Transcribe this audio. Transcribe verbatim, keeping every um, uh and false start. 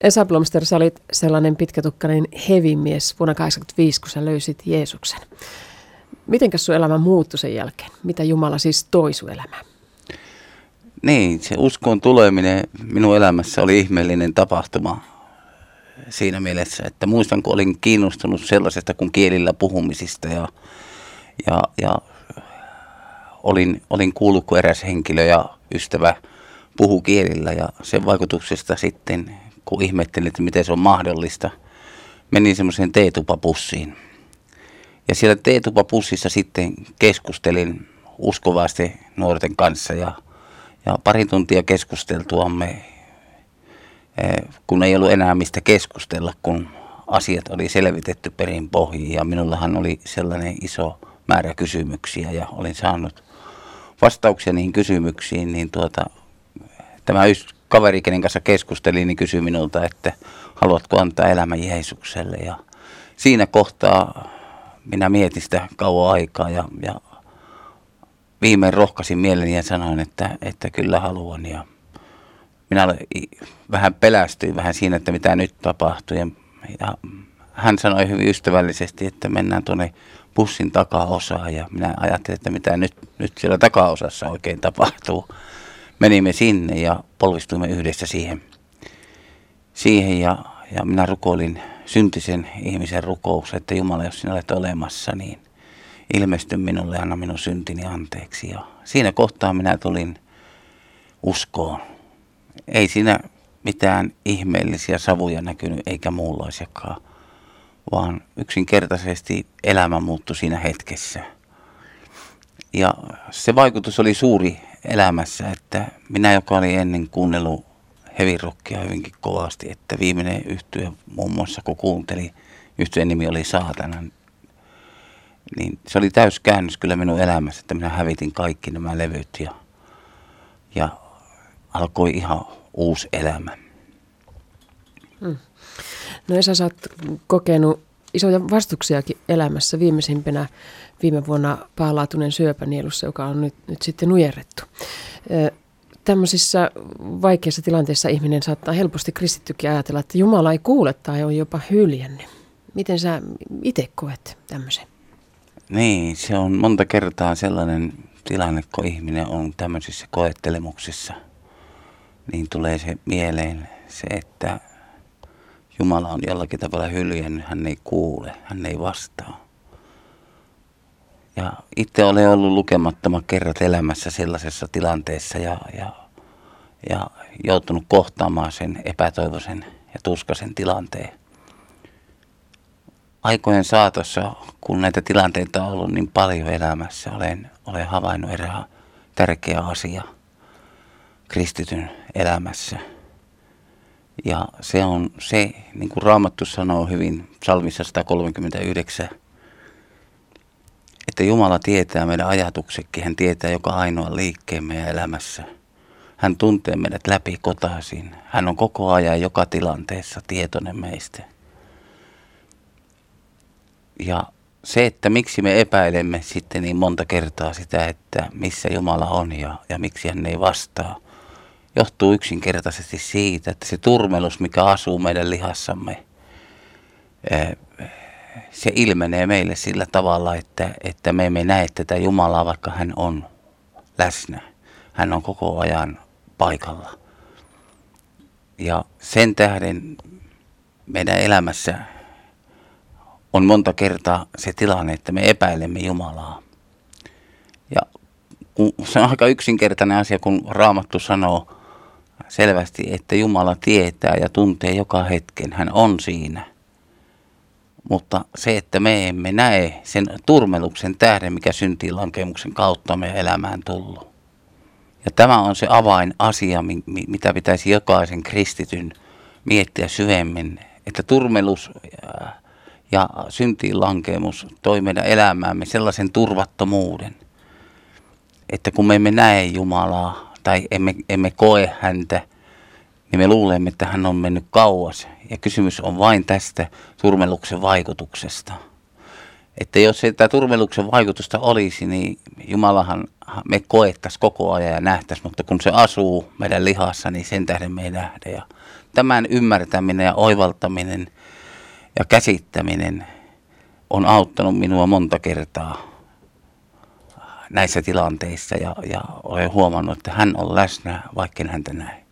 Esa Blomster, sä olit sellainen pitkätukkainen hevimies vuonna kahdeksankymmentäviisi, kun sä löysit Jeesuksen. Mitenkäs sun elämä muuttui sen jälkeen? Mitä Jumala siis toi sun elämään? Niin, se uskoon tuleminen minun elämässä oli ihmeellinen tapahtuma siinä mielessä, että muistan, kun olin kiinnostunut sellaisesta kuin kielillä puhumisista ja, ja, ja olin, olin kuullut, kun eräs henkilö ja ystävä puhu kielillä ja sen vaikutuksesta sitten, kun ihmettelin, että miten se on mahdollista, menin semmoiseen teetupapussiin. Ja siellä teetupapussissa sitten keskustelin uskovasti nuorten kanssa ja, ja pari tuntia keskusteltuamme, kun ei ollut enää mistä keskustella, kun asiat oli selvitetty perin pohjiin ja minullahan oli sellainen iso määrä kysymyksiä ja olin saanut vastauksia niihin kysymyksiin, niin tuota, tämä yksi kaveri, kenen kanssa keskustelin, niin kysyi minulta, että haluatko antaa elämän Jeesukselle. Ja siinä kohtaa minä mietin sitä kauan aikaa ja, ja viimein rohkaisin mieleni ja sanoin, että, että kyllä haluan. Ja minä vähän pelästyin vähän siinä, että mitä nyt tapahtui. Ja, ja hän sanoi hyvin ystävällisesti, että mennään tuonne bussin takaosaan ja minä ajattelin, että mitä nyt, nyt siellä takaosassa oikein tapahtuu. Menimme sinne ja polvistuimme yhdessä siihen, siihen ja, ja minä rukoilin syntisen ihmisen rukouksen, että Jumala, jos sinä olet olemassa, niin ilmesty minulle ja anna minun syntini anteeksi. Ja siinä kohtaa minä tulin uskoon. Ei siinä mitään ihmeellisiä savuja näkynyt eikä muunlaisiakaan, vaan yksinkertaisesti elämä muuttui siinä hetkessä. Ja se vaikutus oli suuri elämässä, että minä, joka oli ennen kuunnellut heavy rockia hyvinkin kovasti, että viimeinen yhtye muun muassa, kun kuunteli, yhtyeen nimi oli Saatana, niin se oli täys käännös kyllä minun elämässä, että minä hävitin kaikki nämä levyt ja, ja alkoi ihan uusi elämä. Hmm. No Esa, sä oot kokenut isoja vastuksiakin elämässä, viimeisimpänä viime vuonna paalaatuinen syöpänielussa, joka on nyt, nyt sitten nujerrettu. Tämmöisissä vaikeissa tilanteissa ihminen saattaa helposti kristittykin ajatella, että Jumala ei kuule tai on jopa hyljännyt. Miten sä itse koet tämmöisen? Niin, se on monta kertaa sellainen tilanne, kun ihminen on tämmöisissä koettelemuksissa, niin tulee se mieleen se, että Jumala on jollakin tavalla hyljännyt, hän ei kuule, hän ei vastaa. Ja itse olen ollut lukemattomat kerrat elämässä sellaisessa tilanteessa ja, ja, ja joutunut kohtaamaan sen epätoivoisen ja tuskaisen tilanteen. Aikojen saatossa, kun näitä tilanteita on ollut niin paljon elämässä, olen, olen havainnut erään tärkeä asia kristityn elämässä. Ja se on se, niin kuin Raamattu sanoo hyvin psalmissa sata kolmekymmentäyhdeksän, että Jumala tietää meidän ajatuksetkin, hän tietää joka ainoa liikkeen meidän elämässä. Hän tuntee meidät läpi kotaisin. Hän on koko ajan joka tilanteessa tietoinen meistä. Ja se, että miksi me epäilemme sitten niin monta kertaa sitä, että missä Jumala on ja, ja miksi hän ei vastaa, johtuu yksinkertaisesti siitä, että se turmelus, mikä asuu meidän lihassamme, se ilmenee meille sillä tavalla, että, että me emme näe tätä Jumalaa, vaikka hän on läsnä. Hän on koko ajan paikalla. Ja sen tähden meidän elämässä on monta kertaa se tilanne, että me epäilemme Jumalaa. Ja se on aika yksinkertainen asia, kun Raamattu sanoo selvästi, että Jumala tietää ja tuntee joka hetken. Hän on siinä. Mutta se, että me emme näe sen turmeluksen tähden, mikä syntiin lankemuksen kautta meidän elämään tullut. Ja tämä on se avainasia, mitä pitäisi jokaisen kristityn miettiä syvemmin, että turmelus ja syntiin lankemus toi meidän elämäämme sellaisen turvattomuuden, että kun me emme näe Jumalaa tai emme, emme koe häntä, niin me luulemme, että hän on mennyt kauas. Ja kysymys on vain tästä turmeluksen vaikutuksesta. Että jos ei tätä turmeluksen vaikutusta olisi, niin Jumalahan me koettaisiin koko ajan ja nähtäisiin, mutta kun se asuu meidän lihassa, niin sen tähden me ei nähdä. Ja tämän ymmärtäminen ja oivaltaminen ja käsittäminen on auttanut minua monta kertaa näissä tilanteissa ja, ja olen huomannut, että hän on läsnä, vaikka en häntä näe.